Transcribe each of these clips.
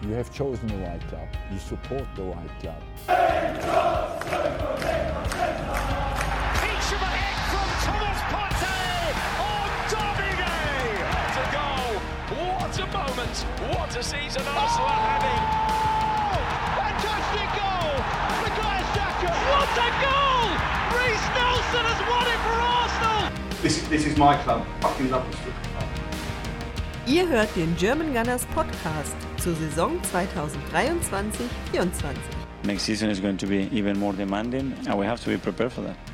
You have chosen the right club. You support the right club. Peach of a hit from Thomas Partey on Derby Day. What a goal! What a moment! What a season Arsenal are having! Fantastic goal! Bukayo Saka! What a goal! Reece Nelson has won it for Arsenal! This is my club. Fucking love this football club. Ihr hört den German Gunners Podcast zur Saison 2023-24. Next season is going to be even more demanding and we have to be prepared for that.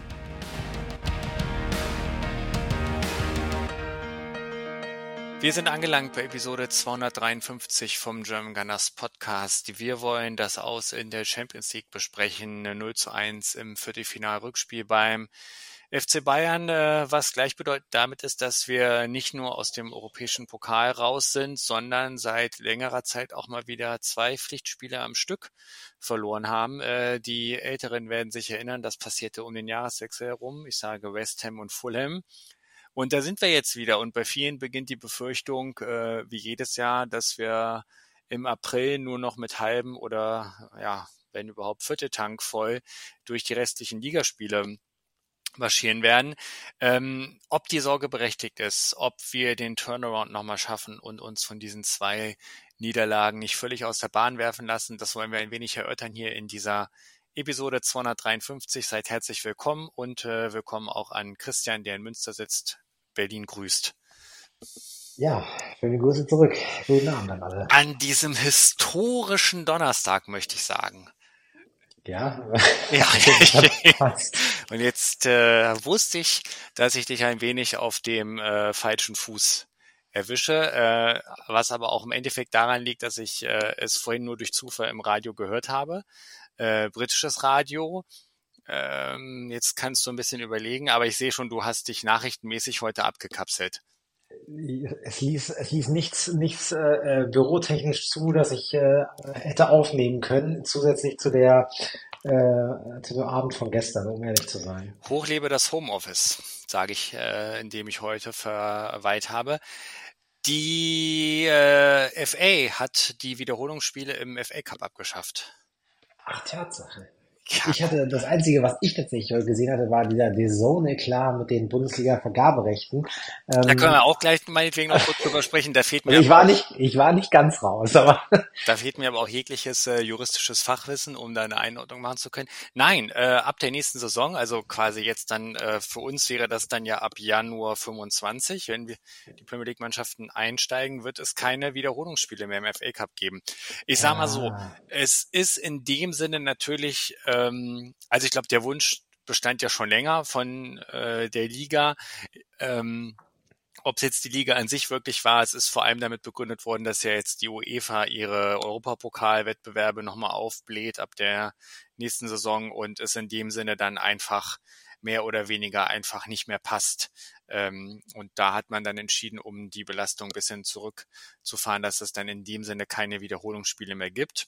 Wir sind angelangt bei Episode 253 vom German Gunners Podcast. Wir wollen das Aus in der Champions League besprechen. 0:1 im Viertelfinal-Rückspiel beim FC Bayern, was gleichbedeutend damit ist, dass wir nicht nur aus dem europäischen Pokal raus sind, sondern seit längerer Zeit auch mal wieder 2 Pflichtspiele am Stück verloren haben. Die Älteren werden sich erinnern, das passierte um den Jahreswechsel herum. Ich sage West Ham und Fulham. Und da sind wir jetzt wieder und bei vielen beginnt die Befürchtung, wie jedes Jahr, dass wir im April nur noch mit halben oder, ja, wenn überhaupt Vierteltank voll durch die restlichen Ligaspiele marschieren werden. Ob die Sorge berechtigt ist, ob wir den Turnaround nochmal schaffen und uns von diesen 2 Niederlagen nicht völlig aus der Bahn werfen lassen, das wollen wir ein wenig erörtern hier in dieser Episode 253. Seid herzlich willkommen und willkommen auch an Christian, der in Münster sitzt. Berlin grüßt. Ja, schöne Grüße zurück. Guten Abend an alle. An diesem historischen Donnerstag, möchte ich sagen. Ja, ja. Und jetzt wusste ich, dass ich dich ein wenig auf dem falschen Fuß erwische, was aber auch im Endeffekt daran liegt, dass ich es vorhin nur durch Zufall im Radio gehört habe. Britisches Radio. Jetzt kannst du ein bisschen überlegen, aber ich sehe schon, du hast dich nachrichtenmäßig heute abgekapselt. Es ließ nichts bürotechnisch zu, dass ich hätte aufnehmen können, zusätzlich zu dem Abend von gestern, um ehrlich zu sein. Hochlebe das Homeoffice, sage ich, indem ich heute verweilt habe. Die FA hat die Wiederholungsspiele im FA Cup abgeschafft. Ach, Tatsache. Ja. Ich hatte das Einzige, was ich tatsächlich heute gesehen hatte, war dieser DAZN-Eklat mit den Bundesliga-Vergaberechten. Da können wir auch gleich meinetwegen noch kurz drüber sprechen. Da fehlt mir ich war nicht ganz raus, aber da fehlt mir aber auch jegliches juristisches Fachwissen, um da eine Einordnung machen zu können. Nein, ab der nächsten Saison, also quasi jetzt dann für uns wäre das dann ja ab Januar 25, wenn wir die Premier League Mannschaften einsteigen, wird es keine Wiederholungsspiele mehr im FA Cup geben. Ich sag mal so, es ist in dem Sinne natürlich, also ich glaube, der Wunsch bestand ja schon länger von der Liga. Ob es jetzt die Liga an sich wirklich war, es ist vor allem damit begründet worden, dass ja jetzt die UEFA ihre Europapokalwettbewerbe nochmal aufbläht ab der nächsten Saison und es in dem Sinne dann einfach mehr oder weniger einfach nicht mehr passt. Und da hat man dann entschieden, um die Belastung ein bisschen zurückzufahren, dass es dann in dem Sinne keine Wiederholungsspiele mehr gibt.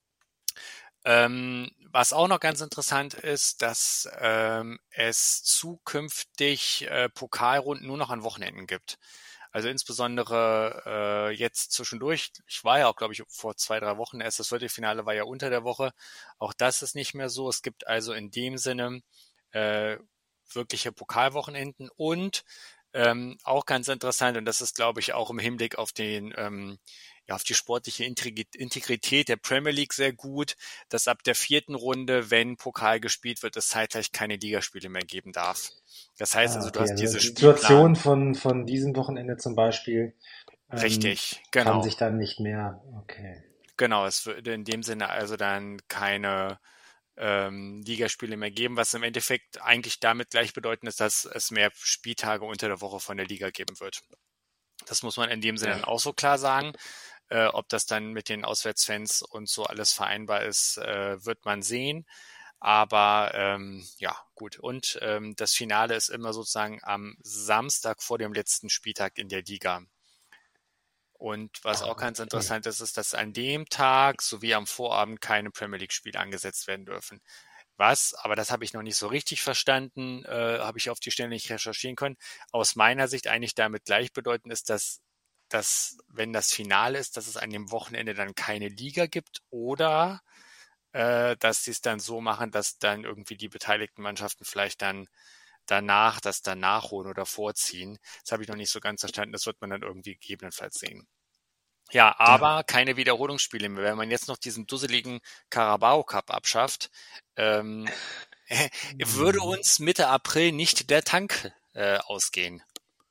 Was auch noch ganz interessant ist, dass es zukünftig Pokalrunden nur noch an Wochenenden gibt. Also insbesondere jetzt zwischendurch, ich war ja auch, glaube ich, vor 2-3 Wochen erst, das Viertelfinale war ja unter der Woche. Auch das ist nicht mehr so. Es gibt also in dem Sinne wirkliche Pokalwochenenden und auch ganz interessant, und das ist, glaube ich, auch im Hinblick auf den auf die sportliche Integrität der Premier League sehr gut, dass ab der 4. Runde, wenn Pokal gespielt wird, es zeitgleich keine Ligaspiele mehr geben darf. Das heißt also, du hast diese Situation von diesem Wochenende zum Beispiel. Richtig, genau. Kann sich dann nicht mehr, okay. Genau, es würde in dem Sinne also dann keine Ligaspiele mehr geben, was im Endeffekt eigentlich damit gleichbedeutend ist, dass es mehr Spieltage unter der Woche von der Liga geben wird. Das muss man in dem Sinne dann auch so klar sagen. Ob das dann mit den Auswärtsfans und so alles vereinbar ist, wird man sehen. Aber ja, gut. Und das Finale ist immer sozusagen am Samstag vor dem letzten Spieltag in der Liga. Und was auch ganz interessant ist, ist, dass an dem Tag sowie am Vorabend keine Premier League-Spiele angesetzt werden dürfen. Was, aber das habe ich noch nicht so richtig verstanden, habe ich auf die Stelle nicht recherchieren können, aus meiner Sicht eigentlich damit gleichbedeutend ist, dass dass, wenn das Finale ist, dass es an dem Wochenende dann keine Liga gibt oder dass sie es dann so machen, dass dann irgendwie die beteiligten Mannschaften vielleicht dann danach das dann nachholen oder vorziehen. Das habe ich noch nicht so ganz verstanden. Das wird man dann irgendwie gegebenenfalls sehen. Ja, aber keine Wiederholungsspiele mehr. Wenn man jetzt noch diesen dusseligen Carabao Cup abschafft, würde uns Mitte April nicht der Tank ausgehen.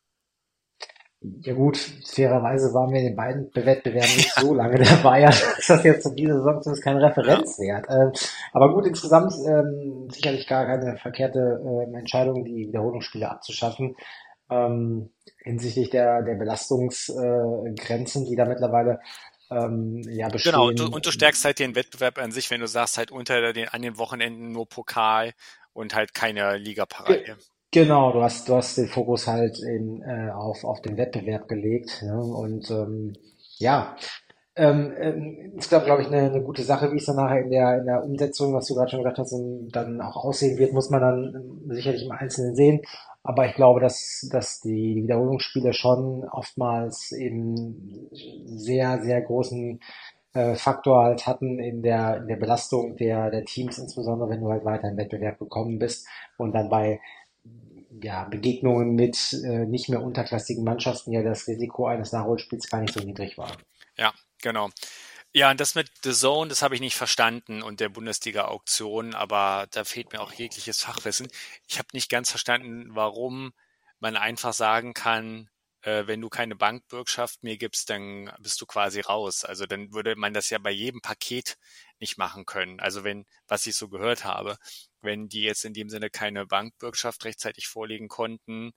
Ja gut, fairerweise waren wir in den beiden Wettbewerben nicht so lange dabei, also ist das jetzt für diese Saison zumindest kein Referenzwert. Aber gut, insgesamt sicherlich gar keine verkehrte Entscheidung, die Wiederholungsspiele abzuschaffen. Hinsichtlich der Belastungsgrenzen, die da mittlerweile ja Genau, bestehen. und du stärkst halt den Wettbewerb an sich, wenn du sagst halt an den Wochenenden nur Pokal und halt keine Liga parallel. Genau, du hast den Fokus halt auf den Wettbewerb gelegt, ne? Und ja, ist glaube ich eine gute Sache, wie es dann nachher in der Umsetzung, was du gerade schon gesagt hast, dann auch aussehen wird, muss man dann sicherlich im Einzelnen sehen. Aber ich glaube, dass die Wiederholungsspiele schon oftmals eben sehr, sehr großen Faktor halt hatten in der Belastung der Teams, insbesondere wenn du halt weiter im Wettbewerb gekommen bist und dann bei Begegnungen mit nicht mehr unterklassigen Mannschaften ja das Risiko eines Nachholspiels gar nicht so niedrig war. Ja, genau. Ja, und das mit The Zone, das habe ich nicht verstanden und der Bundesliga-Auktion, aber da fehlt mir auch jegliches Fachwissen. Ich habe nicht ganz verstanden, warum man einfach sagen kann, wenn du keine Bankbürgschaft mir gibst, dann bist du quasi raus. Also dann würde man das ja bei jedem Paket nicht machen können. Also was ich so gehört habe, wenn die jetzt in dem Sinne keine Bankbürgschaft rechtzeitig vorlegen konnten.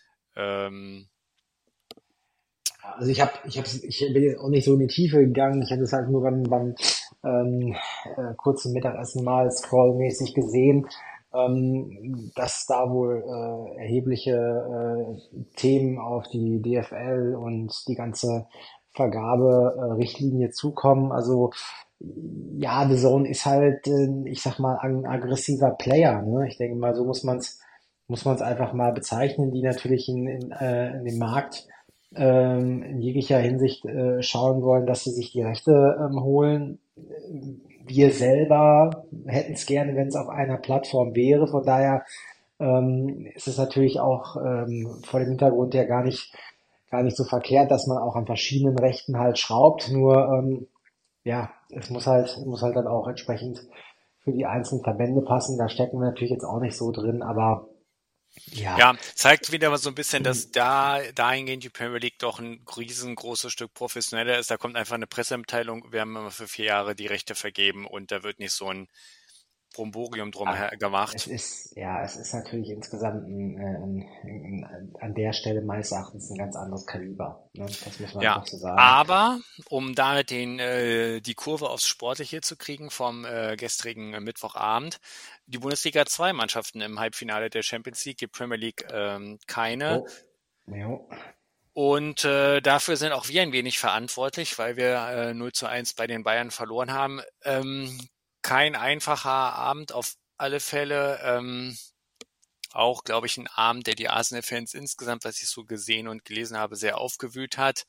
Also ich bin auch nicht so in die Tiefe gegangen. Ich hatte es halt nur beim kurzen Mittagessen mal scrollmäßig gesehen, dass da wohl erhebliche Themen auf die DFL und die ganze Vergabe-Richtlinie zukommen. Also ja, The Zone ist halt, ich sag mal, ein aggressiver Player. Ne? Ich denke mal, so muss man's einfach mal bezeichnen, die natürlich in dem Markt in jeglicher Hinsicht schauen wollen, dass sie sich die Rechte holen. Wir selber hätten es gerne, wenn es auf einer Plattform wäre. Von daher ist es natürlich auch vor dem Hintergrund ja gar nicht so verkehrt, dass man auch an verschiedenen Rechten halt schraubt. Nur ja, es muss halt dann auch entsprechend für die einzelnen Verbände passen. Da stecken wir natürlich jetzt auch nicht so drin, aber ja, zeigt wieder mal so ein bisschen, dass dahingehend die Premier League doch ein riesengroßes Stück professioneller ist. Da kommt einfach eine Pressemitteilung, wir haben immer für 4 Jahre die Rechte vergeben und da wird nicht so ein Bromborium drum gemacht. Es ist natürlich insgesamt an der Stelle meines Erachtens ein ganz anderes Kaliber. Ne? Das muss man auch so sagen. Aber um damit die Kurve aufs Sportliche zu kriegen vom gestrigen Mittwochabend, die Bundesliga 2 Mannschaften im Halbfinale der Champions League, die Premier League keine. Jo. Und dafür sind auch wir ein wenig verantwortlich, weil wir 0:1 bei den Bayern verloren haben. Kein einfacher Abend auf alle Fälle. Auch, glaube ich, ein Abend, der die Arsenal-Fans insgesamt, was ich so gesehen und gelesen habe, sehr aufgewühlt hat.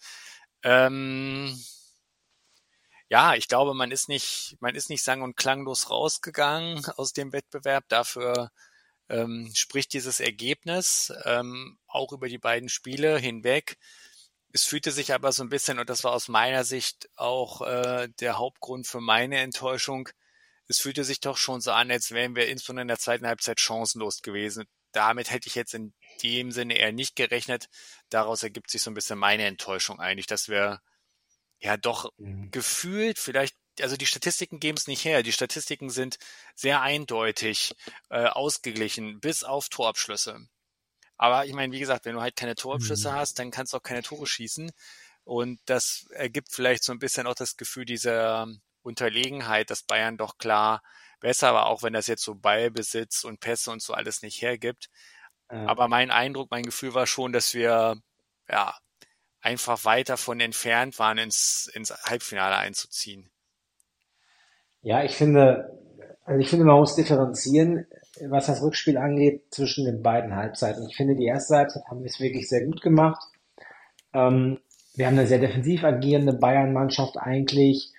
Ja, ich glaube, man ist nicht sang- und klanglos rausgegangen aus dem Wettbewerb. Dafür spricht dieses Ergebnis auch über die beiden Spiele hinweg. Es fühlte sich aber so ein bisschen, und das war aus meiner Sicht auch der Hauptgrund für meine Enttäuschung, es fühlte sich doch schon so an, als wären wir insbesondere in der zweiten Halbzeit chancenlos gewesen. Damit hätte ich jetzt in dem Sinne eher nicht gerechnet. Daraus ergibt sich so ein bisschen meine Enttäuschung eigentlich, dass wir ja doch gefühlt vielleicht, also die Statistiken geben es nicht her. Die Statistiken sind sehr eindeutig ausgeglichen, bis auf Torabschlüsse. Aber ich meine, wie gesagt, wenn du halt keine Torabschlüsse hast, dann kannst du auch keine Tore schießen. Und das ergibt vielleicht so ein bisschen auch das Gefühl dieser Unterlegenheit, dass Bayern doch klar besser war, auch wenn das jetzt so Ballbesitz und Pässe und so alles nicht hergibt. Aber mein Eindruck, mein Gefühl war schon, dass wir ja einfach weit davon entfernt waren, ins Halbfinale einzuziehen. Ja, ich finde, man muss differenzieren, was das Rückspiel angeht, zwischen den beiden Halbzeiten. Ich finde, die erste Halbzeit haben wir es wirklich sehr gut gemacht. Wir haben eine sehr defensiv agierende Bayern-Mannschaft eigentlich,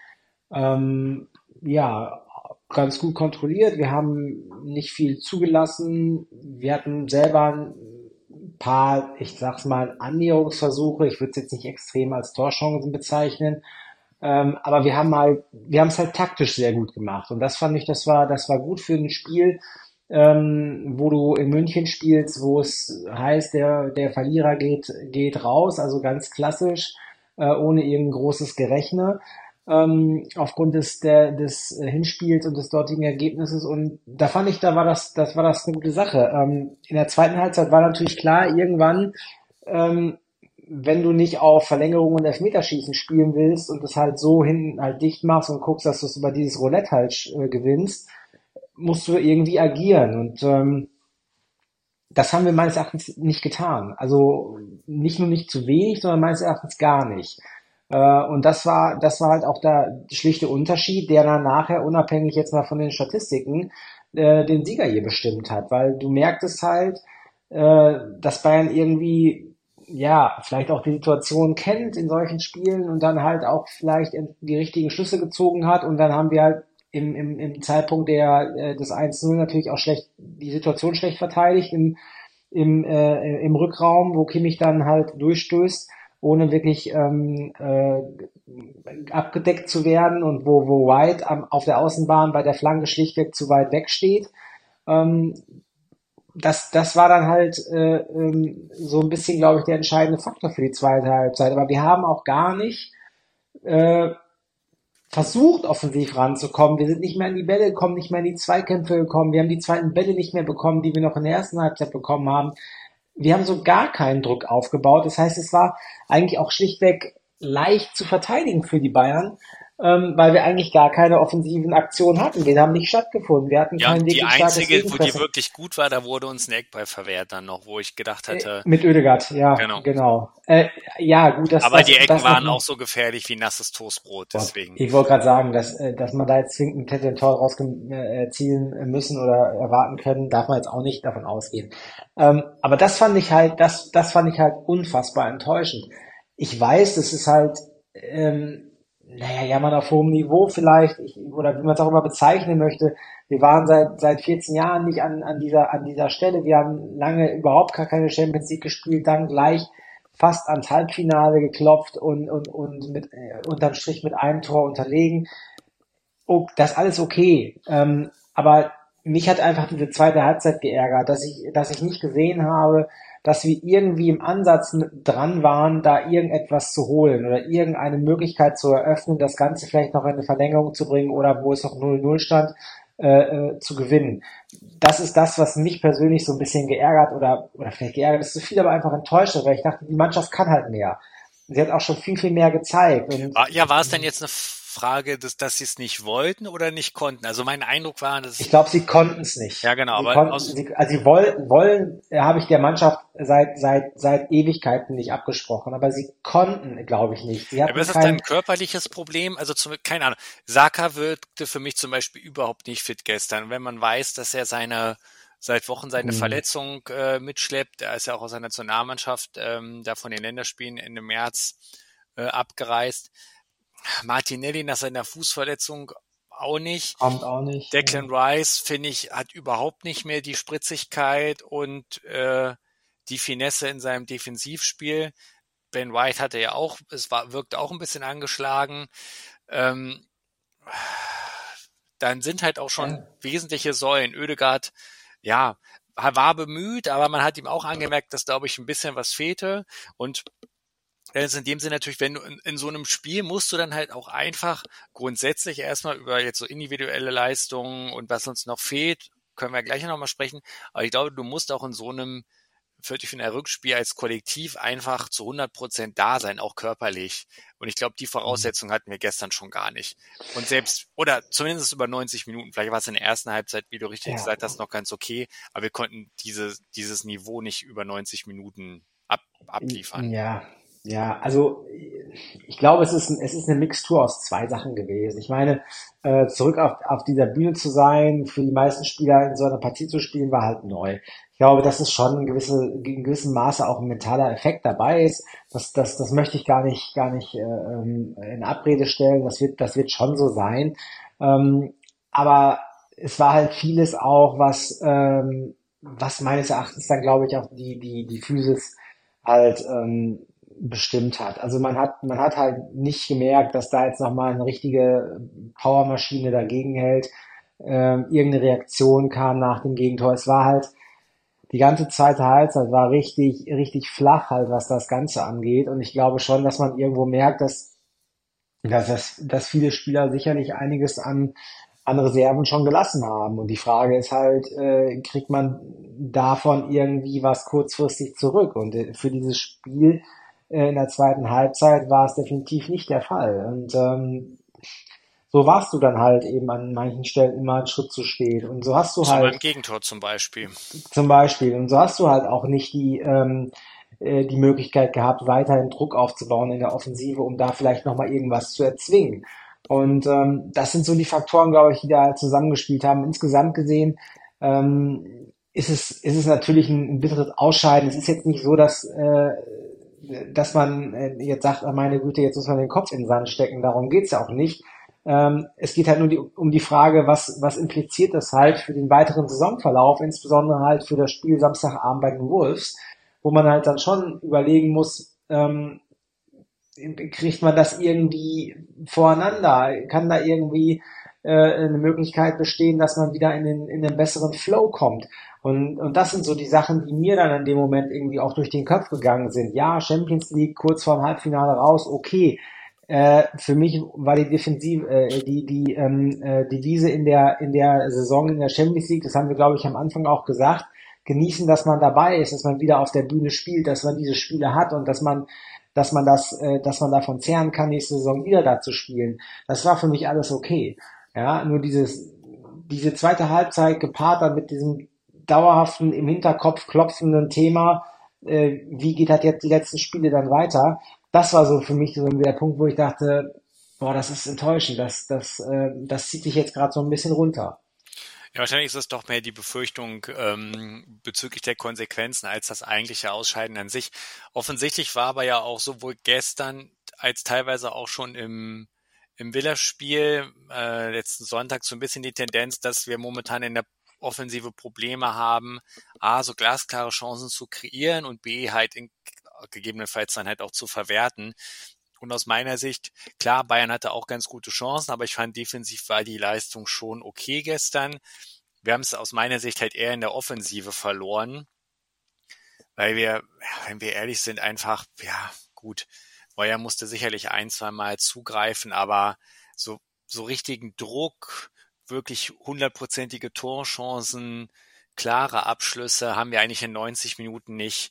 ja, ganz gut kontrolliert. Wir haben nicht viel zugelassen. Wir hatten selber ein paar, ich sag's mal, Annäherungsversuche. Ich würde es jetzt nicht extrem als Torchancen bezeichnen. Aber wir haben es halt taktisch sehr gut gemacht. Und das fand ich, das war gut für ein Spiel, wo du in München spielst, wo es heißt, der Verlierer geht raus, also ganz klassisch, ohne irgendein großes Gerechne, aufgrund des Hinspiels und des dortigen Ergebnisses. Und da fand ich, da war das eine gute Sache. In der zweiten Halbzeit war natürlich klar, irgendwann, wenn du nicht auf Verlängerung und Elfmeterschießen spielen willst und das halt so hinten halt dicht machst und guckst, dass du es über dieses Roulette halt gewinnst, musst du irgendwie agieren. Und das haben wir meines Erachtens nicht getan. Also nicht nur nicht zu wenig, sondern meines Erachtens gar nicht. Und das war halt auch der schlichte Unterschied, der dann nachher, unabhängig jetzt mal von den Statistiken, den Sieger hier bestimmt hat. Weil du merktest halt, dass Bayern irgendwie, ja, vielleicht auch die Situation kennt in solchen Spielen und dann halt auch vielleicht die richtigen Schlüsse gezogen hat. Und dann haben wir halt im Zeitpunkt des 1-0 natürlich auch die Situation schlecht verteidigt im Rückraum, wo Kimmich dann halt durchstößt, ohne wirklich abgedeckt zu werden und wo White auf der Außenbahn bei der Flanke schlichtweg zu weit weg steht. Das war dann halt so ein bisschen, glaube ich, der entscheidende Faktor für die zweite Halbzeit. Aber wir haben auch gar nicht versucht, offensiv ranzukommen. Wir sind nicht mehr an die Bälle gekommen, nicht mehr in die Zweikämpfe gekommen. Wir haben die zweiten Bälle nicht mehr bekommen, die wir noch in der ersten Halbzeit bekommen haben. Wir haben so gar keinen Druck aufgebaut. Das heißt, es war eigentlich auch schlichtweg leicht zu verteidigen für die Bayern, weil wir eigentlich gar keine offensiven Aktionen hatten. Wir haben nicht stattgefunden. Wir hatten kein die wirklich starkes einzige, wo die Gegenpressing. wirklich gut war, da wurde uns ein Eckball verwehrt dann noch, wo ich gedacht hätte, Mit Oedegaard, ja, genau. Ja, gut, aber die Ecken das waren noch- auch so gefährlich wie nasses Toastbrot, deswegen. Ich wollte gerade sagen, dass man da jetzt zwingend hätte ein Tor rausziehen müssen oder erwarten können, darf man jetzt auch nicht davon ausgehen. Aber das fand ich halt unfassbar enttäuschend. Ich weiß, das ist halt, jammern auf hohem Niveau vielleicht, oder wie man es auch immer bezeichnen möchte. Wir waren seit 14 Jahren nicht an dieser Stelle. Wir haben lange überhaupt gar keine Champions League gespielt, dann gleich fast ans Halbfinale geklopft und mit unterm Strich mit einem Tor unterlegen. Oh, das ist alles okay. Aber mich hat einfach diese zweite Halbzeit geärgert, dass ich nicht gesehen habe, dass wir irgendwie im Ansatz dran waren, da irgendetwas zu holen oder irgendeine Möglichkeit zu eröffnen, das Ganze vielleicht noch in eine Verlängerung zu bringen oder wo es noch 0-0 stand, zu gewinnen. Das ist das, was mich persönlich so ein bisschen geärgert oder vielleicht geärgert ist zu viel, aber einfach enttäuscht hat, weil ich dachte, die Mannschaft kann halt mehr. Sie hat auch schon viel, viel mehr gezeigt. Und War es denn jetzt eine Frage, dass sie es nicht wollten oder nicht konnten? Also mein Eindruck war, dass ich glaube, sie konnten es nicht. Ja, genau. Sie wollen, habe ich der Mannschaft seit Ewigkeiten nicht abgesprochen, aber sie konnten, glaube ich, nicht. Sie hatten aber ist das dann ein körperliches Problem? Also keine Ahnung. Saka wirkte für mich zum Beispiel überhaupt nicht fit gestern. Und wenn man weiß, dass er seit Wochen seine Verletzung mitschleppt, er ist ja auch aus der Nationalmannschaft da von den Länderspielen Ende März abgereist. Martinelli nach seiner Fußverletzung auch nicht. Kommt auch nicht. Declan Rice, finde ich, hat überhaupt nicht mehr die Spritzigkeit und die Finesse in seinem Defensivspiel. Ben White hatte ja auch, wirkte auch ein bisschen angeschlagen. Dann sind halt auch schon wesentliche Säulen. Oedegaard, ja, war bemüht, aber man hat ihm auch angemerkt, dass, glaube ich, ein bisschen was fehlte. Und das ist in dem Sinne natürlich, wenn du in so einem Spiel musst du dann halt auch einfach grundsätzlich erstmal über jetzt so individuelle Leistungen und was uns noch fehlt, können wir gleich nochmal sprechen. Aber ich glaube, du musst auch in so einem Viertelfinal-Rückspiel als Kollektiv einfach zu 100% da sein, auch körperlich. Und ich glaube, die Voraussetzung hatten wir gestern schon gar nicht. Und oder zumindest über 90 Minuten, vielleicht war es in der ersten Halbzeit, wie du richtig gesagt hast, noch ganz okay, aber wir konnten dieses Niveau nicht über 90 Minuten abliefern. Ja, also ich glaube, es ist eine Mixtur aus zwei Sachen gewesen. Ich meine, zurück auf dieser Bühne zu sein, für die meisten Spieler in so einer Partie zu spielen, war halt neu. glaube, dass es schon in gewissem Maße auch ein mentaler Effekt dabei ist. Das möchte ich gar nicht in Abrede stellen. Das wird schon so sein. Aber es war halt vieles auch, was meines Erachtens dann, glaube ich, auch die Physis halt bestimmt hat. Also man hat halt nicht gemerkt, dass da jetzt nochmal eine richtige Powermaschine dagegen hält. Irgendeine Reaktion kam nach dem Gegentor. Es war halt die ganze zweite Halbzeit war richtig flach halt, was das Ganze angeht. Und ich glaube schon, dass man irgendwo merkt, dass viele Spieler sicherlich einiges an Reserven schon gelassen haben. Und die Frage ist halt, kriegt man davon irgendwie was kurzfristig zurück? Und für dieses Spiel in der zweiten Halbzeit war es definitiv nicht der Fall. Und so warst du dann halt eben an manchen Stellen immer einen Schritt zu spät. Und so hast du Beim halt Gegentor zum Beispiel. und so hast du halt auch nicht die Möglichkeit gehabt, weiterhin Druck aufzubauen in der Offensive, um da vielleicht nochmal irgendwas zu erzwingen. Und das sind so die Faktoren, glaube ich, die da zusammengespielt haben. Insgesamt gesehen ist es natürlich ein bitteres Ausscheiden. Es ist jetzt nicht so, dass man jetzt sagt, ah, meine Güte, jetzt muss man den Kopf in den Sand stecken. Darum geht's ja auch nicht. Es geht halt nur um die Frage, was impliziert das halt für den weiteren Saisonverlauf, insbesondere halt für das Spiel Samstagabend bei den Wolves, wo man halt dann schon überlegen muss, kriegt man das irgendwie voreinander? Kann da irgendwie eine Möglichkeit bestehen, dass man wieder in den besseren Flow kommt? Und das sind so die Sachen, die mir dann in dem Moment irgendwie auch durch den Kopf gegangen sind. Ja, Champions League kurz vorm Halbfinale raus, okay. Für mich war die Devise in der Saison in der Champions League, das haben wir, glaube ich, am Anfang auch gesagt, genießen, dass man dabei ist, dass man wieder auf der Bühne spielt, dass man diese Spiele hat und dass man davon zehren kann, nächste Saison wieder da zu spielen. Das war für mich alles okay. Ja, nur diese zweite Halbzeit gepaart dann mit diesem dauerhaften, im Hinterkopf klopfenden Thema, wie geht halt jetzt die letzten Spiele dann weiter? Das war so für mich so der Punkt, wo ich dachte, boah, das ist enttäuschend, das zieht dich jetzt gerade so ein bisschen runter. Ja, wahrscheinlich ist es doch mehr die Befürchtung bezüglich der Konsequenzen als das eigentliche Ausscheiden an sich. Offensichtlich war aber ja auch sowohl gestern als teilweise auch schon im Villa-Spiel letzten Sonntag so ein bisschen die Tendenz, dass wir momentan in der Offensive Probleme haben, A, so glasklare Chancen zu kreieren und B, halt gegebenenfalls dann halt auch zu verwerten. Und aus meiner Sicht, klar, Bayern hatte auch ganz gute Chancen, aber ich fand, defensiv war die Leistung schon okay gestern. Wir haben es aus meiner Sicht halt eher in der Offensive verloren, weil wir, ja, wenn wir ehrlich sind, einfach, ja, gut, Neuer musste sicherlich ein, zwei Mal zugreifen, aber so richtigen Druck, wirklich 100%ige Torchancen, klare Abschlüsse haben wir eigentlich in 90 Minuten nicht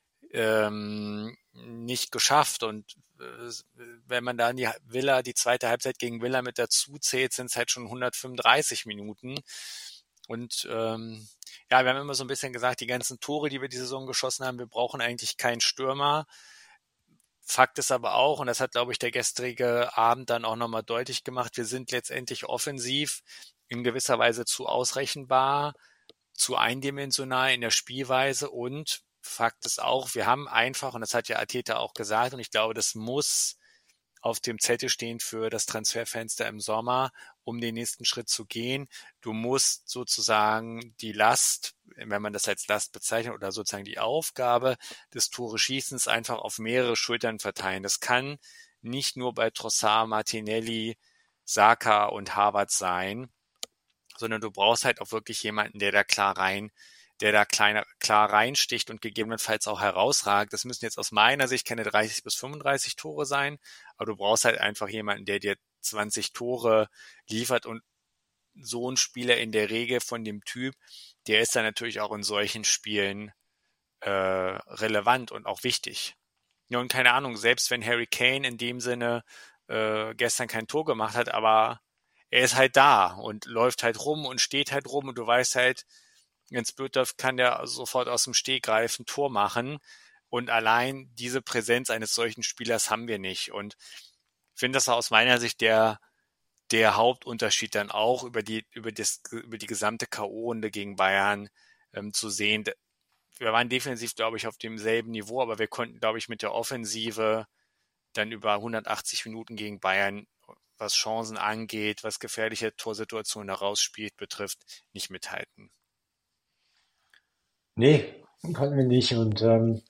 geschafft. Und wenn man dann die zweite Halbzeit gegen Villa mit dazu zählt, sind es halt schon 135 Minuten. Und ja, wir haben immer so ein bisschen gesagt, die ganzen Tore, die wir die Saison geschossen haben, wir brauchen eigentlich keinen Stürmer. Fakt ist aber auch, und das hat, glaube ich, der gestrige Abend dann auch nochmal deutlich gemacht, wir sind letztendlich offensiv in gewisser Weise zu ausrechenbar, zu eindimensional in der Spielweise und Fakt ist auch, wir haben einfach, und das hat ja Arteta auch gesagt, und ich glaube, das muss auf dem Zettel stehen für das Transferfenster im Sommer, um den nächsten Schritt zu gehen. Du musst sozusagen die Last, wenn man das als Last bezeichnet, oder sozusagen die Aufgabe des Tore-Schießens einfach auf mehrere Schultern verteilen. Das kann nicht nur bei Trossard, Martinelli, Saka und Havertz sein, sondern du brauchst halt auch wirklich jemanden, der da klar reinsticht und gegebenenfalls auch herausragt. Das müssen jetzt aus meiner Sicht keine 30 bis 35 Tore sein, aber du brauchst halt einfach jemanden, der dir 20 Tore liefert, und so ein Spieler in der Regel von dem Typ, der ist dann natürlich auch in solchen Spielen relevant und auch wichtig. Ja, und keine Ahnung, selbst wenn Harry Kane in dem Sinne gestern kein Tor gemacht hat, aber er ist halt da und läuft halt rum und steht halt rum und du weißt halt, Jens Böttcher kann der sofort aus dem Stegreif ein Tor machen, und allein diese Präsenz eines solchen Spielers haben wir nicht. Und ich finde das aus meiner Sicht der Hauptunterschied dann auch über die gesamte K.O.-Runde gegen Bayern zu sehen. wir waren defensiv, glaube ich, auf demselben Niveau, aber wir konnten, glaube ich, mit der Offensive dann über 180 Minuten gegen Bayern, was Chancen angeht, was gefährliche Torsituationen herausspielt, betrifft, nicht mithalten. Nee, konnten wir nicht. Und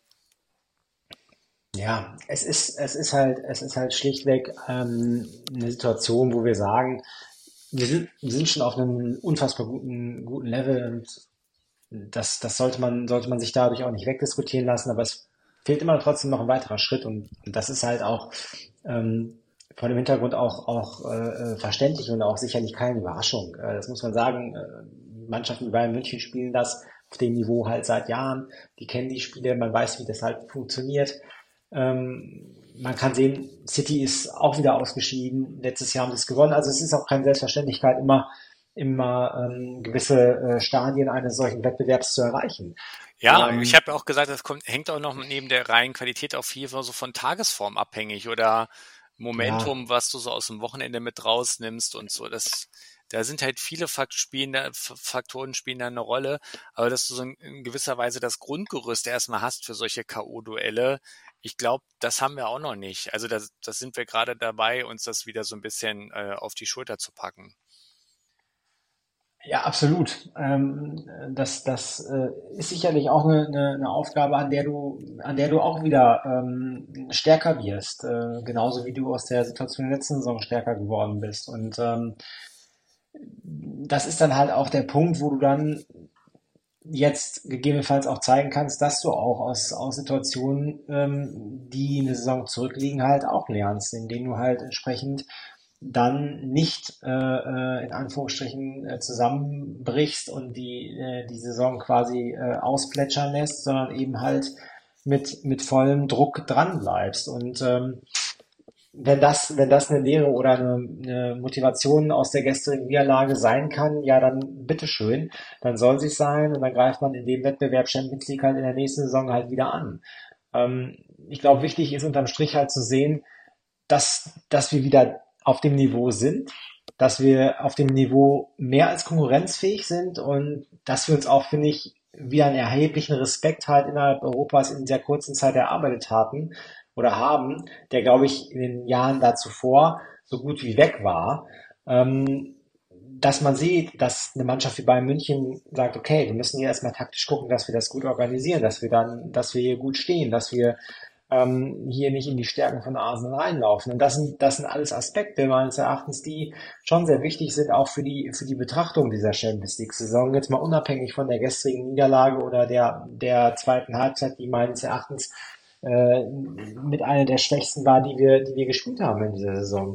ja, es ist halt schlichtweg eine Situation, wo wir sagen, wir sind schon auf einem unfassbar guten Level, und das sollte man sich dadurch auch nicht wegdiskutieren lassen, aber es fehlt immer trotzdem noch ein weiterer Schritt, und das ist halt auch vor dem Hintergrund auch verständlich und auch sicherlich keine Überraschung. Das muss man sagen. Mannschaften wie Bayern München spielen das auf dem Niveau halt seit Jahren. Die kennen die Spiele, man weiß, wie das halt funktioniert. Man kann sehen, City ist auch wieder ausgeschieden. Letztes Jahr haben sie es gewonnen. Also es ist auch keine Selbstverständlichkeit, immer gewisse Stadien eines solchen Wettbewerbs zu erreichen. Ja, ich habe auch gesagt, das hängt auch noch neben der reinen Qualität auch viel so von Tagesform abhängig oder Momentum, was du so aus dem Wochenende mit rausnimmst und so. Da sind halt viele Faktoren spielen da eine Rolle, aber dass du so in gewisser Weise das Grundgerüst erstmal hast für solche K.O.-Duelle, ich glaube, das haben wir auch noch nicht. Also das sind wir gerade dabei, uns das wieder so ein bisschen auf die Schulter zu packen. Ja, absolut. Das ist sicherlich auch eine Aufgabe, an der du auch wieder stärker wirst, genauso wie du aus der Situation der letzten Saison stärker geworden bist. Und das ist dann halt auch der Punkt, wo du dann jetzt gegebenenfalls auch zeigen kannst, dass du auch aus Situationen, die eine Saison zurückliegen, halt auch lernst, indem du halt entsprechend dann nicht in Anführungsstrichen zusammenbrichst und die Saison quasi ausplätschern lässt, sondern eben halt mit vollem Druck dran bleibst. Und wenn das eine Lehre oder eine Motivation aus der gestrigen Niederlage sein kann, ja, dann bitteschön, dann soll sie sein, und dann greift man in dem Wettbewerb Champions League halt in der nächsten Saison halt wieder an. Ich glaube, wichtig ist unterm Strich halt zu sehen, dass wir wieder auf dem Niveau sind, dass wir auf dem Niveau mehr als konkurrenzfähig sind und dass wir uns auch, finde ich, wieder einen erheblichen Respekt halt innerhalb Europas in sehr kurzen Zeit erarbeitet hatten oder haben, der, glaube ich, in den Jahren da zuvor so gut wie weg war. Dass man sieht, dass eine Mannschaft wie Bayern München sagt, okay, wir müssen hier erstmal taktisch gucken, dass wir das gut organisieren, dass wir hier gut stehen, dass wir hier nicht in die Stärken von Arsenal reinlaufen. Und das sind alles Aspekte meines Erachtens, die schon sehr wichtig sind, auch für die Betrachtung dieser Champions League-Saison. Jetzt mal unabhängig von der gestrigen Niederlage oder der zweiten Halbzeit, die meines Erachtens mit einer der schwächsten war, die wir gespielt haben in dieser Saison.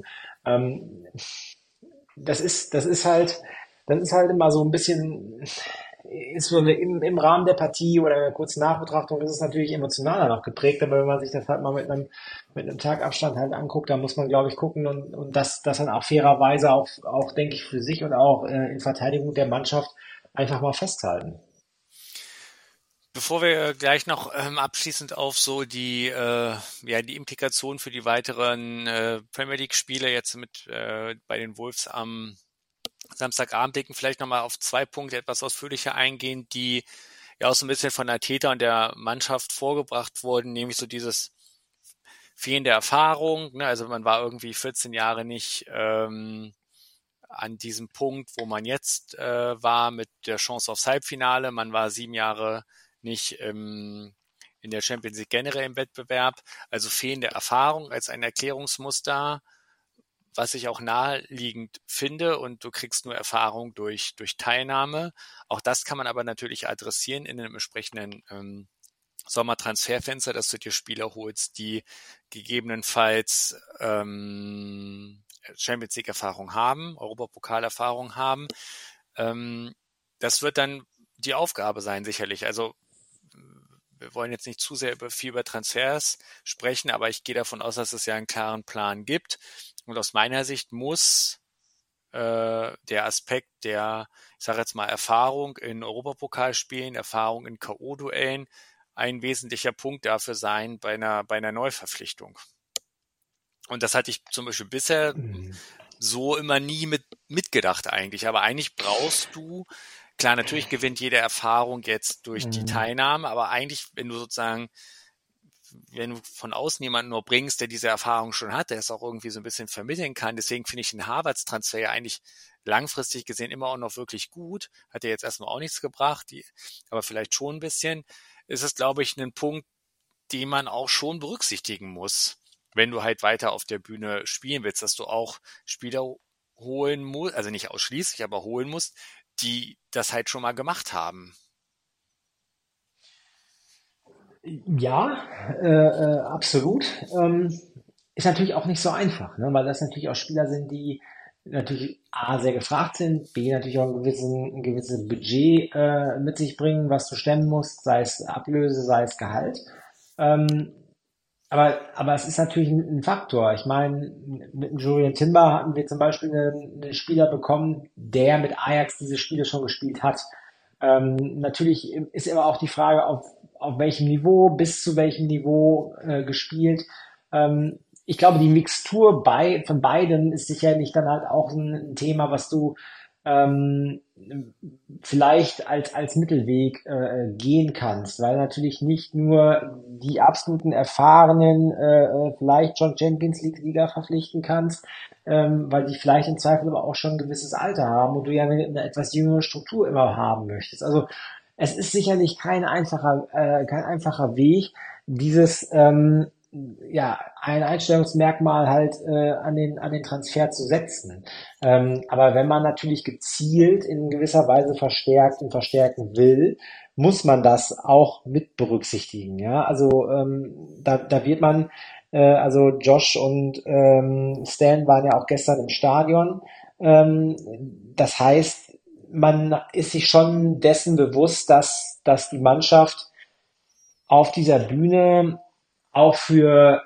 Das ist halt immer so ein bisschen, ist so im Rahmen der Partie oder einer kurzen Nachbetrachtung ist es natürlich emotionaler noch geprägt, aber wenn man sich das halt mal mit einem Tagabstand halt anguckt, dann muss man, glaube ich, gucken und das dann auch fairerweise auch, denke ich, für sich und auch in Verteidigung der Mannschaft einfach mal festhalten. Bevor wir gleich noch abschließend auf so die Implikation für die weiteren Premier League Spiele jetzt mit bei den Wolves am Samstagabend blicken, vielleicht nochmal auf 2 Punkte etwas ausführlicher eingehen, die ja auch so ein bisschen von Arteta und der Mannschaft vorgebracht wurden, nämlich so dieses fehlende Erfahrung, ne? Also man war irgendwie 14 Jahre nicht an diesem Punkt, wo man jetzt war mit der Chance aufs Halbfinale, man war 7 Jahre nicht in der Champions League generell im Wettbewerb, also fehlende Erfahrung als ein Erklärungsmuster, was ich auch naheliegend finde, und du kriegst nur Erfahrung durch Teilnahme. Auch das kann man aber natürlich adressieren in einem entsprechenden Sommertransferfenster, dass du dir Spieler holst, die gegebenenfalls Champions League Erfahrung haben, Europapokal-Erfahrung haben. Das wird dann die Aufgabe sein, sicherlich. Also wir wollen jetzt nicht zu sehr viel über Transfers sprechen, aber ich gehe davon aus, dass es ja einen klaren Plan gibt. Und aus meiner Sicht muss der Aspekt der, ich sage jetzt mal, Erfahrung in Europapokalspielen, Erfahrung in K.O.-Duellen ein wesentlicher Punkt dafür sein bei einer Neuverpflichtung. Und das hatte ich zum Beispiel bisher so immer nie mitgedacht eigentlich. Aber eigentlich brauchst du klar, natürlich gewinnt jede Erfahrung jetzt durch die Teilnahme, aber eigentlich, wenn du von außen jemanden nur bringst, der diese Erfahrung schon hat, der es auch irgendwie so ein bisschen vermitteln kann, deswegen finde ich den Harvards-Transfer ja eigentlich langfristig gesehen immer auch noch wirklich gut, hat ja jetzt erstmal auch nichts gebracht, aber vielleicht schon ein bisschen, ist es, glaube ich, ein Punkt, den man auch schon berücksichtigen muss, wenn du halt weiter auf der Bühne spielen willst, dass du auch Spieler holen musst, also nicht ausschließlich, aber holen musst, die das halt schon mal gemacht haben. Ja, absolut. Ist natürlich auch nicht so einfach, ne? Weil das natürlich auch Spieler sind, die natürlich A, sehr gefragt sind, B, natürlich auch ein gewisses Budget mit sich bringen, was du stemmen musst, sei es Ablöse, sei es Gehalt. Aber es ist natürlich ein Faktor. Ich meine, mit dem Julian Timber hatten wir zum Beispiel einen Spieler bekommen, der mit Ajax diese Spiele schon gespielt hat. Natürlich ist immer auch die Frage, auf welchem Niveau, bis zu welchem Niveau gespielt. Ich glaube, die Mixtur von beiden ist sicherlich dann halt auch ein Thema, was du vielleicht als Mittelweg gehen kannst, weil natürlich nicht nur die absoluten Erfahrenen vielleicht schon Champions League Sieger verpflichten kannst, weil die vielleicht im Zweifel aber auch schon ein gewisses Alter haben und du ja eine etwas jüngere Struktur immer haben möchtest. Also es ist sicherlich kein einfacher Weg, dieses ein Einstellungsmerkmal halt an den Transfer zu setzen. Aber wenn man natürlich gezielt in gewisser Weise verstärkt und verstärken will, muss man das auch mit berücksichtigen. Ja, also da wird man, also Josh und Stan waren ja auch gestern im Stadion. Das heißt, man ist sich schon dessen bewusst, dass die Mannschaft auf dieser Bühne auch für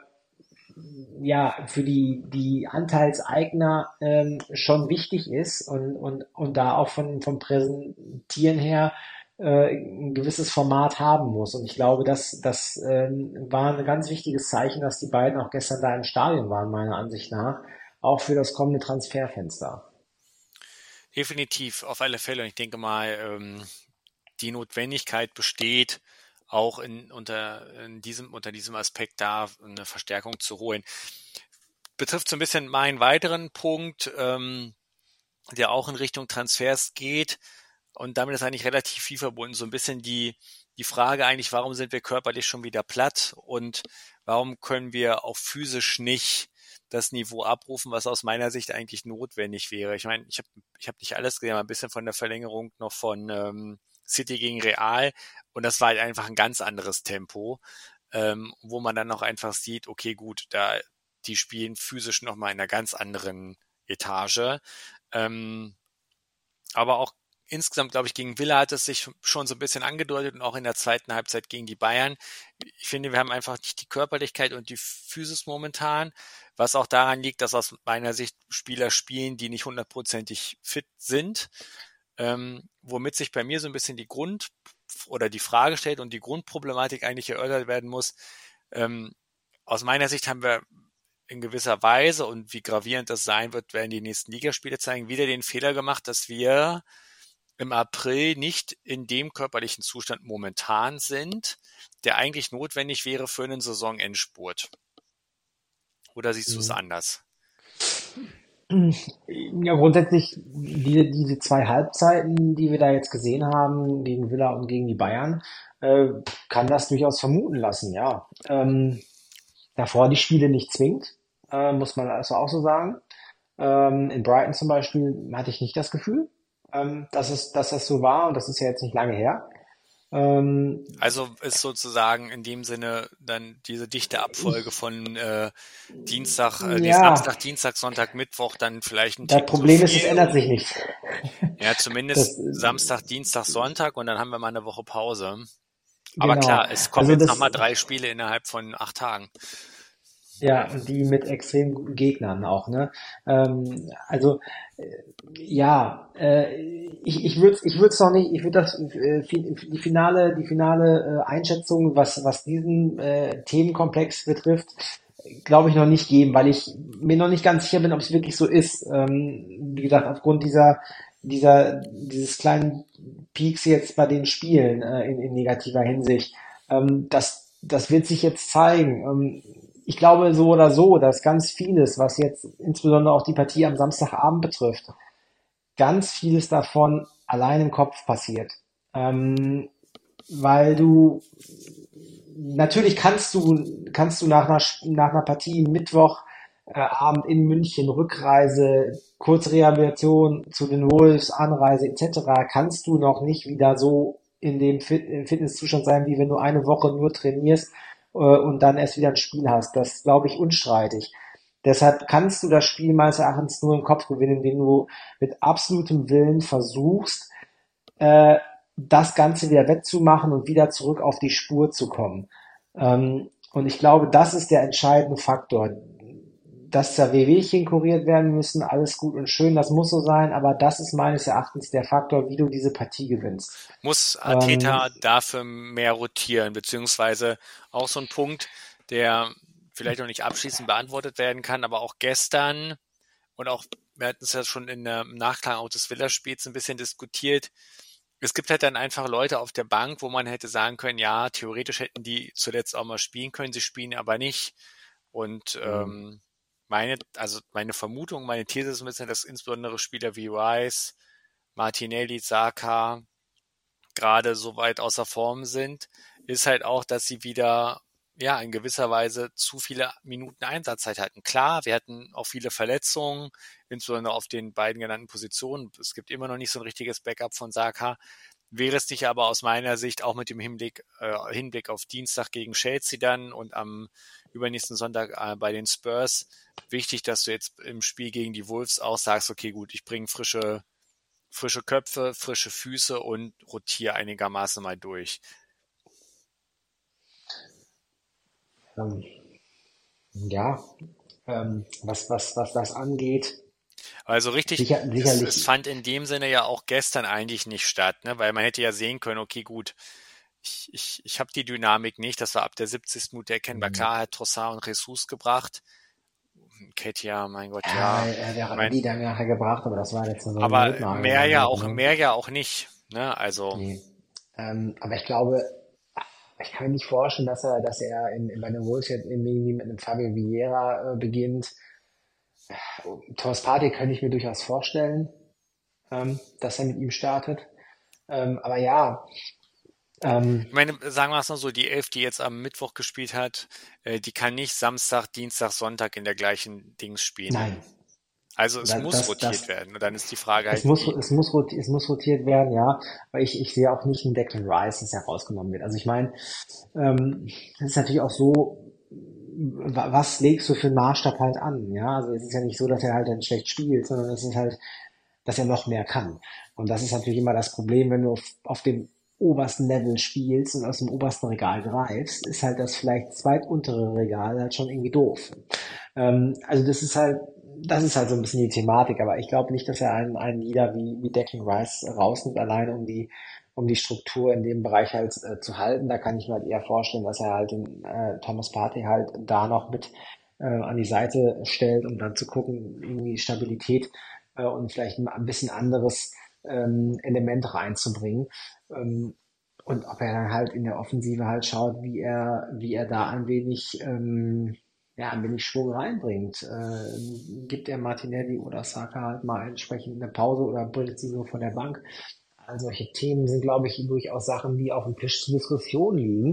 die Anteilseigner schon wichtig ist und da auch vom Präsentieren her ein gewisses Format haben muss. Und ich glaube, das war ein ganz wichtiges Zeichen, dass die beiden auch gestern da im Stadion waren, meiner Ansicht nach, auch für das kommende Transferfenster. Definitiv, auf alle Fälle. Und ich denke mal, die Notwendigkeit besteht, auch unter diesem Aspekt da eine Verstärkung zu holen. Betrifft so ein bisschen meinen weiteren Punkt, der auch in Richtung Transfers geht. Und damit ist eigentlich relativ viel verbunden. So ein bisschen die Frage eigentlich, warum sind wir körperlich schon wieder platt und warum können wir auch physisch nicht das Niveau abrufen, was aus meiner Sicht eigentlich notwendig wäre. Ich meine, ich hab nicht alles gesehen, aber ein bisschen von der Verlängerung noch von City gegen Real. Und das war halt einfach ein ganz anderes Tempo, wo man dann auch einfach sieht, okay, gut, die spielen physisch nochmal in einer ganz anderen Etage. Aber auch insgesamt, glaube ich, gegen Villa hat es sich schon so ein bisschen angedeutet und auch in der zweiten Halbzeit gegen die Bayern. Ich finde, wir haben einfach nicht die Körperlichkeit und die Physis momentan, was auch daran liegt, dass aus meiner Sicht Spieler spielen, die nicht 100%ig fit sind, womit sich bei mir so ein bisschen die Frage stellt und die Grundproblematik eigentlich erörtert werden muss. Aus meiner Sicht haben wir in gewisser Weise, und wie gravierend das sein wird, werden die nächsten Ligaspiele zeigen, wieder den Fehler gemacht, dass wir im April nicht in dem körperlichen Zustand momentan sind, der eigentlich notwendig wäre für einen Saisonendspurt. Oder siehst du es anders? Ja, grundsätzlich diese zwei Halbzeiten, die wir da jetzt gesehen haben, gegen Villa und gegen die Bayern, kann das durchaus vermuten lassen, ja. Davor die Spiele nicht zwingt, muss man also auch so sagen. In Brighton zum Beispiel hatte ich nicht das Gefühl, dass das so war, und das ist ja jetzt nicht lange her. Also ist sozusagen in dem Sinne dann diese dichte Abfolge von Samstag, Dienstag, Sonntag, Mittwoch dann vielleicht ein Das Tick Problem zu ist, es viel. ändert sich nicht. Ja, zumindest Samstag, Dienstag, Sonntag und dann haben wir mal eine Woche Pause. Aber Genau. klar, es kommen Also jetzt das- nochmal 3 Spiele innerhalb von 8 Tagen. Ja, und die mit extrem guten Gegnern auch, ne? Ich würde noch nicht, ich würde die finale Einschätzung, was diesen Themenkomplex betrifft, glaube ich noch nicht geben, weil ich mir noch nicht ganz sicher bin, ob es wirklich so ist. Wie gesagt, aufgrund dieses kleinen Peaks jetzt bei den Spielen in negativer Hinsicht. Das wird sich jetzt zeigen. Ich glaube so oder so, dass ganz vieles, was jetzt insbesondere auch die Partie am Samstagabend betrifft, ganz vieles davon allein im Kopf passiert. Weil du natürlich kannst du nach einer Partie Mittwoch Abend in München, Rückreise, Kurzrehabilitation zu den Wolves, Anreise etc., kannst du noch nicht wieder so in dem Fitnesszustand sein, wie wenn du eine Woche nur trainierst und dann erst wieder ein Spiel hast. Das ist, glaube ich, unstreitig. Deshalb kannst du das Spiel meines Erachtens nur im Kopf gewinnen, indem du mit absolutem Willen versuchst, das Ganze wieder wettzumachen und wieder zurück auf die Spur zu kommen. Und ich glaube, das ist der entscheidende Faktor. Dass da Wehwehchen kuriert werden müssen, alles gut und schön, das muss so sein, aber das ist meines Erachtens der Faktor, wie du diese Partie gewinnst. Muss Arteta dafür mehr rotieren, beziehungsweise auch so ein Punkt, der vielleicht noch nicht abschließend beantwortet werden kann, aber auch gestern und auch, wir hatten es ja schon im Nachklang auch des Villa-Spiels ein bisschen diskutiert, es gibt halt dann einfach Leute auf der Bank, wo man hätte sagen können, ja, theoretisch hätten die zuletzt auch mal spielen können, sie spielen aber nicht. Und meine Vermutung, meine These ist ein bisschen, dass insbesondere Spieler wie Rice, Martinelli, Saka gerade so weit außer Form sind, ist halt auch, dass sie wieder in gewisser Weise zu viele Minuten Einsatzzeit hatten. Klar, wir hatten auch viele Verletzungen, insbesondere auf den beiden genannten Positionen. Es gibt immer noch nicht so ein richtiges Backup von Saka. Wäre es nicht aber aus meiner Sicht auch mit dem Hinblick auf Dienstag gegen Chelsea dann und am übernächsten Sonntag bei den Spurs wichtig, dass du jetzt im Spiel gegen die Wolves auch sagst, okay, gut, ich bringe frische Köpfe, frische Füße und rotiere einigermaßen mal durch. Was das angeht. Also richtig, sicherlich. Es fand in dem Sinne ja auch gestern eigentlich nicht statt, ne? Weil man hätte ja sehen können, okay, gut, ich habe die Dynamik nicht, das war ab der 70. Minute erkennbar. Klar, hat Trossard und Jesus gebracht. Ketia, mein Gott, ja. Der hat die dann nachher gebracht, aber das war jetzt so aber mehr ja auch nicht, ne? Also. Nee. Aber ich glaube, ich kann mir nicht vorstellen, dass er bei den Wolves jetzt irgendwie mit einem Fabio Vieira beginnt. Thomas Partey könnte ich mir durchaus vorstellen, dass er mit ihm startet. Aber ja. Ich meine, sagen wir es mal so, die 11, die jetzt am Mittwoch gespielt hat, die kann nicht Samstag, Dienstag, Sonntag in der gleichen Dings spielen. Nein. Also es muss rotiert werden. Und dann ist die Frage es muss rotiert werden, ja. Aber ich sehe auch nicht einen Declan Rice, dass er rausgenommen wird. Also ich meine, es ist natürlich auch so, was legst du für einen Maßstab halt an, ja? Also es ist ja nicht so, dass er halt dann schlecht spielt, sondern es ist halt, dass er noch mehr kann. Und das ist natürlich immer das Problem, wenn du auf dem obersten Level spielst und aus dem obersten Regal greifst, ist halt das vielleicht zweituntere Regal halt schon irgendwie doof. Also das ist halt so ein bisschen die Thematik, aber ich glaube nicht, dass er einen Leader wie Declan Rice rausnimmt, alleine um die Struktur in dem Bereich halt zu halten. Da kann ich mir halt eher vorstellen, dass er halt den Thomas Partey halt da noch mit an die Seite stellt, um dann zu gucken, irgendwie Stabilität und vielleicht ein bisschen anderes Element reinzubringen. Und ob er dann halt in der Offensive halt schaut, wie er da ein wenig Schwung reinbringt. Gibt er Martinelli oder Saka halt mal entsprechend eine Pause oder bringt sie nur von der Bank? Also solche Themen sind, glaube ich, durchaus Sachen, die auf dem Tisch zur Diskussion liegen.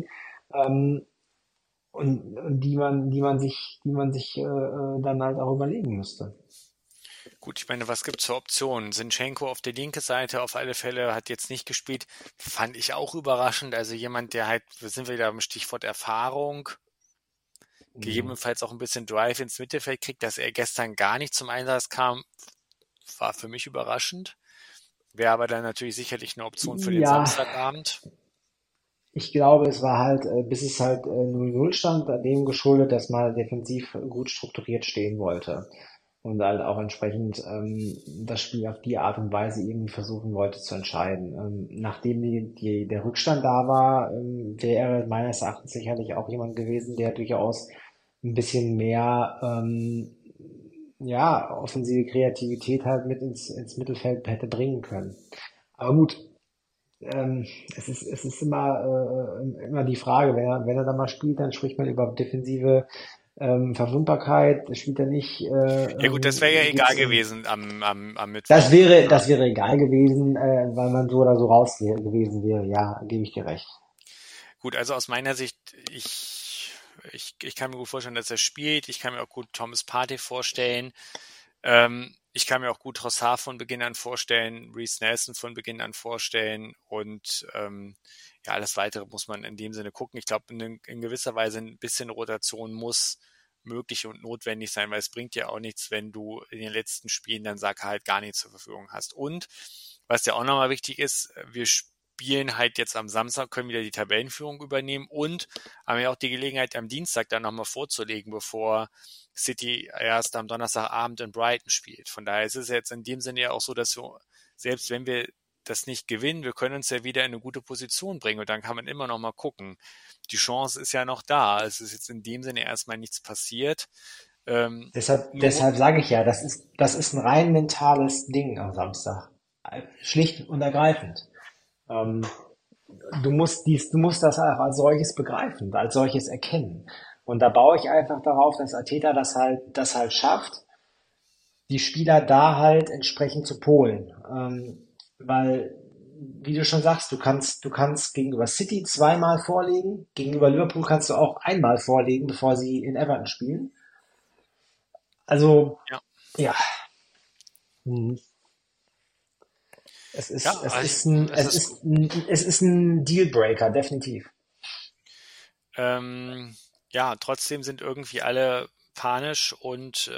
Und die man sich dann halt auch überlegen müsste. Gut, ich meine, was gibt's für Optionen? Zinchenko auf der linken Seite auf alle Fälle hat jetzt nicht gespielt. Fand ich auch überraschend. Also jemand, der halt, wir sind wieder am Stichwort Erfahrung, gegebenenfalls auch ein bisschen Drive ins Mittelfeld kriegt, dass er gestern gar nicht zum Einsatz kam, war für mich überraschend. Wäre aber dann natürlich sicherlich eine Option für den Samstagabend. Ich glaube, es war halt, bis es halt 0-0 stand, dem geschuldet, dass man defensiv gut strukturiert stehen wollte. Und halt auch entsprechend das Spiel auf die Art und Weise irgendwie versuchen wollte zu entscheiden. Nachdem der Rückstand da war, wäre meines Erachtens sicherlich auch jemand gewesen, der durchaus ein bisschen mehr offensive Kreativität halt mit ins Mittelfeld hätte bringen können. Aber gut, es ist immer die Frage, wenn er da mal spielt, dann spricht man über defensive Verwundbarkeit, spielt er nicht. Ja gut, das wäre ja egal geht's gewesen am Mittwoch. das wäre egal gewesen, weil man so oder so raus gewesen wäre. Ja, gebe ich dir recht. Gut, also aus meiner Sicht, ich kann mir gut vorstellen, dass er spielt. Ich kann mir auch gut Thomas Partey vorstellen. Ich kann mir auch gut Trossard von Beginn an vorstellen, Reece Nelson von Beginn an vorstellen und ja, alles Weitere muss man in dem Sinne gucken. Ich glaube, in gewisser Weise ein bisschen Rotation muss möglich und notwendig sein, weil es bringt ja auch nichts, wenn du in den letzten Spielen dann Saka halt gar nichts zur Verfügung hast. Und was ja auch nochmal wichtig ist, wir spielen halt jetzt am Samstag, können wieder die Tabellenführung übernehmen und haben ja auch die Gelegenheit, am Dienstag dann nochmal vorzulegen, bevor City erst am Donnerstagabend in Brighton spielt. Von daher ist es jetzt in dem Sinne ja auch so, dass wir, selbst wenn wir das nicht gewinnen, wir können uns ja wieder in eine gute Position bringen und dann kann man immer noch mal gucken. Die Chance ist ja noch da. Es ist jetzt in dem Sinne erstmal nichts passiert. Deshalb sage ich ja, das ist ein rein mentales Ding am Samstag. Schlicht und ergreifend. Du musst das auch als solches begreifen, als solches erkennen. Und da baue ich einfach darauf, dass Arteta das halt schafft, die Spieler da halt entsprechend zu polen. Weil, wie du schon sagst, du kannst gegenüber City zweimal vorlegen, gegenüber Liverpool kannst du auch einmal vorlegen, bevor sie in Everton spielen. Also, ja. Es ist ein Dealbreaker, definitiv. Ja, trotzdem sind irgendwie alle panisch und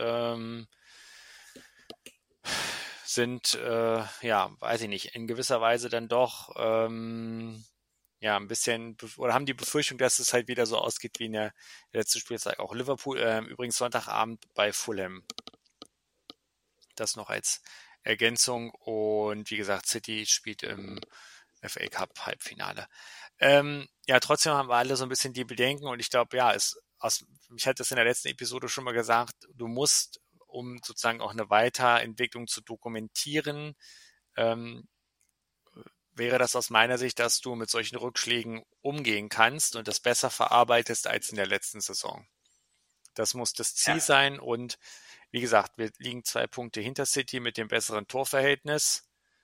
sind, weiß ich nicht, in gewisser Weise dann doch ein bisschen, oder haben die Befürchtung, dass es halt wieder so ausgeht wie in der letzten Spielzeit. Auch Liverpool, übrigens Sonntagabend bei Fulham. Das noch als Ergänzung und wie gesagt, City spielt im FA Cup Halbfinale. Trotzdem haben wir alle so ein bisschen die Bedenken und ich glaube, ich hatte das in der letzten Episode schon mal gesagt, du musst, um sozusagen auch eine Weiterentwicklung zu dokumentieren, wäre das aus meiner Sicht, dass du mit solchen Rückschlägen umgehen kannst und das besser verarbeitest als in der letzten Saison. Das muss das Ziel sein und wie gesagt, wir liegen 2 Punkte hinter City mit dem besseren Torverhältnis.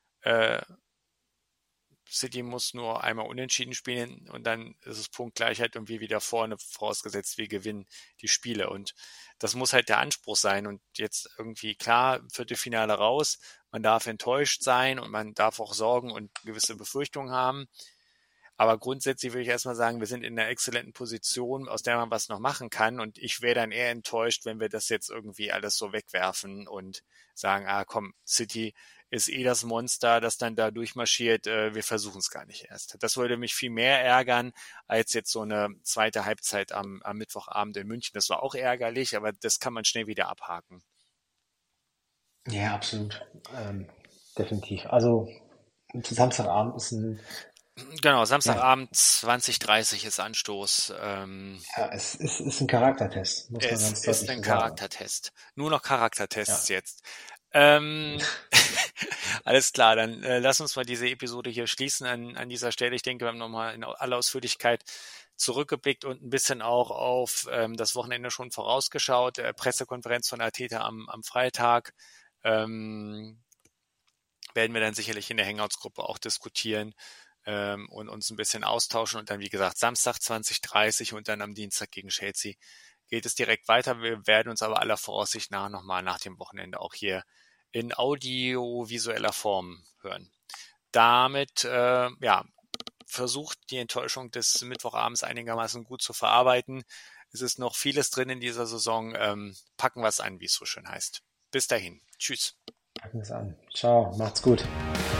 City muss nur einmal unentschieden spielen und dann ist es Punktgleichheit und wir wieder vorne, vorausgesetzt wir gewinnen die Spiele und das muss halt der Anspruch sein und jetzt irgendwie klar, Viertelfinale raus, man darf enttäuscht sein und man darf auch Sorgen und gewisse Befürchtungen haben, aber grundsätzlich würde ich erstmal sagen, wir sind in einer exzellenten Position, aus der man was noch machen kann und ich wäre dann eher enttäuscht, wenn wir das jetzt irgendwie alles so wegwerfen und sagen, City ist das Monster, das dann da durchmarschiert, wir versuchen es gar nicht erst. Das würde mich viel mehr ärgern, als jetzt so eine zweite Halbzeit am Mittwochabend in München. Das war auch ärgerlich, aber das kann man schnell wieder abhaken. Ja, absolut. Definitiv. Also Samstagabend ist Genau, Samstagabend 20:30 ist Anstoß. Es ist ein Charaktertest, muss man ganz deutlich sagen. Es ist ein Charaktertest. Nur noch Charaktertests jetzt. Alles klar, dann lass uns mal diese Episode hier schließen an dieser Stelle. Ich denke, wir haben nochmal in aller Ausführlichkeit zurückgeblickt und ein bisschen auch auf das Wochenende schon vorausgeschaut. Pressekonferenz von Arteta am Freitag werden wir dann sicherlich in der Hangouts-Gruppe auch diskutieren und uns ein bisschen austauschen. Und dann, wie gesagt, Samstag 20:30 und dann am Dienstag gegen Chelsea geht es direkt weiter. Wir werden uns aber aller Voraussicht nach nochmal nach dem Wochenende auch hier in audiovisueller Form hören. Damit, versucht die Enttäuschung des Mittwochabends einigermaßen gut zu verarbeiten. Es ist noch vieles drin in dieser Saison. Packen wir es an, wie es so schön heißt. Bis dahin. Tschüss. Packen wir es an. Ciao. Macht's gut.